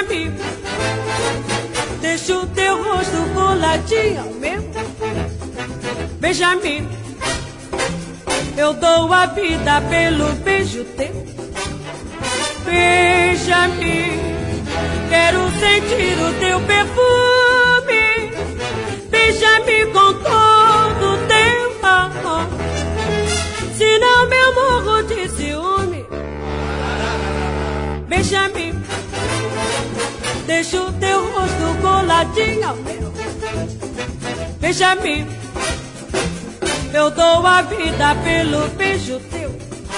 beija-me, deixa o teu rosto coladinho ao meu. Beija-me, eu dou a vida pelo beijo teu. Beija-me, quero sentir o teu perfume. Beija-me com todo o teu amor, senão eu morro de ciúme. Beija-me, deixa o teu rosto coladinho ao meu. Beija-me, eu dou a vida pelo beijo teu.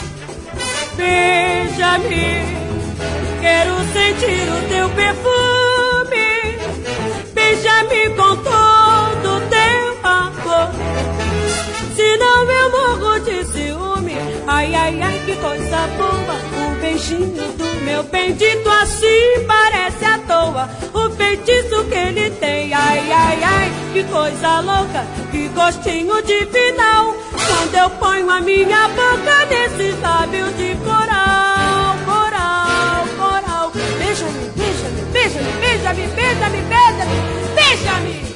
Beija-me, quero sentir o teu perfume. Beija-me com todo o teu amor, senão eu morro de ciúme. Ai, ai, ai, que coisa boa, o beijinho do meu bendito assim parece à toa. O feitiço que ele tem, ai, ai, ai, que coisa louca, que gostinho divinal. Quando eu ponho a minha boca nesses lábios de coral, coral, coral. Beija-me, beija-me, beija-me, beija-me, beija-me, beija-me, beija-me.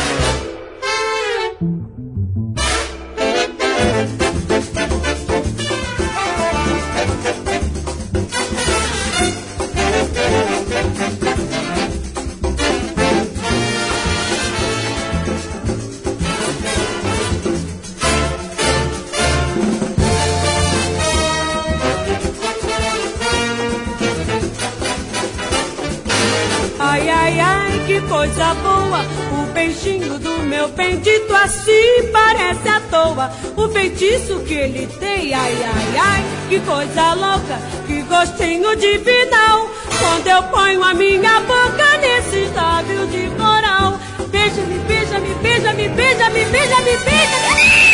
Ai, ai, ai, que coisa boa, o beijinho do meu bendito assim parece à toa. O feitiço que ele tem, ai, ai, ai, que coisa louca, que gostinho divinal. Quando eu ponho a minha boca nesses lábios de coral. Beija-me, beija-me, beija-me, beija-me, beija-me, beija-me.